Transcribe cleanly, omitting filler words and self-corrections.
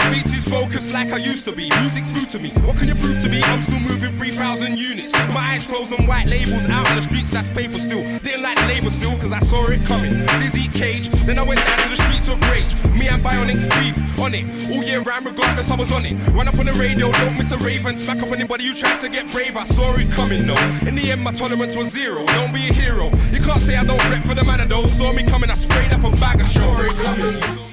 Beats is focused like I used to be. Music's food to me. What can you prove to me? I'm still moving 3,000 units. My eyes closed on white labels out on the streets. That's paper still. Didn't like the label still, cause I saw it coming. Dizzy Cage. Then I went down to the streets of rage. Me and Bionics beef on it. All year round, regardless, I was on it. Run up on the radio, don't miss a rave, and smack up anybody who tries to get brave. I saw it coming though. In the end, my tolerance was zero. Don't be a hero. You can't say I don't rep for the man though. Saw me coming, I sprayed up a bag of show. Saw it coming.